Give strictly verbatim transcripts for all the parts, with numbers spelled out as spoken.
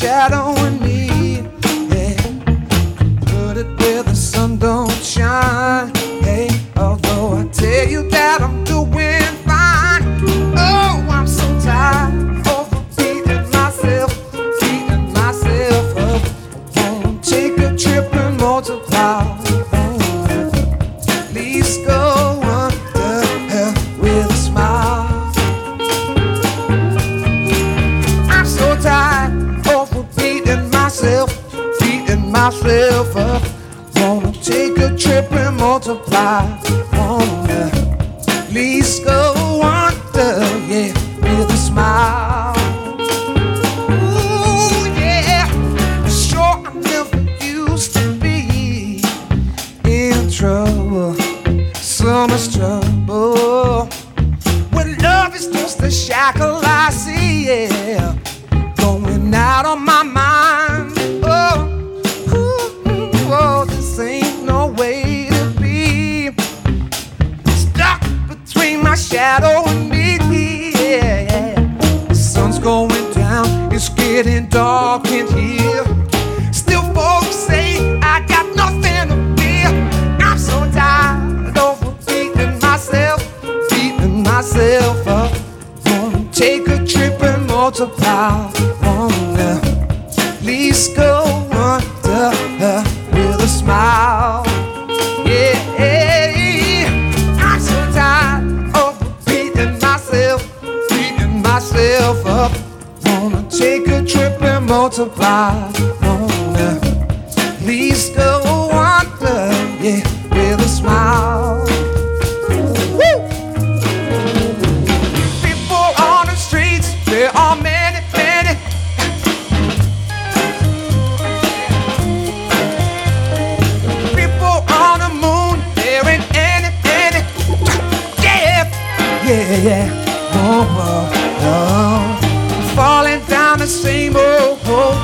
shadow in me. Yeah, put it where the sun don't shine. Hey, although I tell you that I'm doing fine. Oh, I'm so tired of beating myself, beating myself up. I wanna take a trip and multiply. Please go under her with a smile. I'm so tired of beating myself, beating myself up. Wanna take a trip and multiply. Wanna please go under, yeah, with a smile. Ooh, yeah, sure I never used to be in trouble, so much trouble. When love is just a shackle I see, yeah, going out on my mind. Oh, ooh, oh, this ain't no way to be. Stuck between my shadow and me, yeah, yeah. The sun's going down, it's getting dark in here. Still folks say I got nothing to fear. I'm so tired of beating myself, beating myself up. Wanna take a trip and multiply. Wanna please go under her with a smile. Yeah, I'm so tired of beating myself, beating myself up. Wanna take a trip and multiply. Wanna please go under, yeah, with a smile. Woo! People on the streets, there are many, many. People on the moon, there ain't any, any. Yeah, yeah, yeah. Oh, oh, oh. Falling down the same old hole.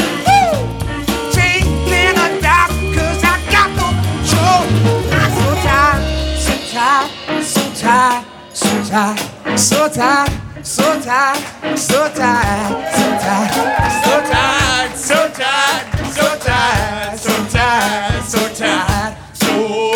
Taking a dive, cause I got no control. I'm so tired, so tired, so tired, so tired, so tired, so tired, so tired, so tired, so tired, so tired, so tired, so tired, so tired, so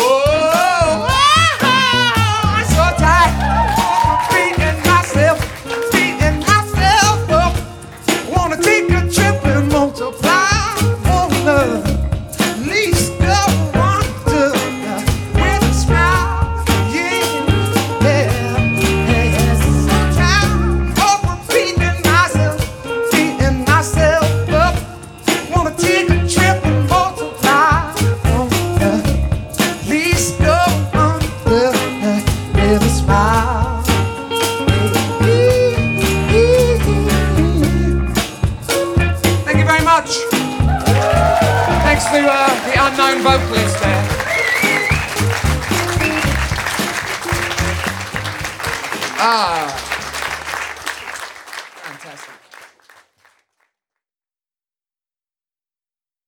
I'm so tired of beating myself, beating myself up. Wanna take a trip and multiply. Wanna at least go under with a smile. Yeah, yeah, yeah. So tired of beating myself, beating myself up. Wanna take a trip and multiply. Wanna at least go under with a smile. Thank you very much. Thanks to uh, the unknown vocalist there. Ah, fantastic.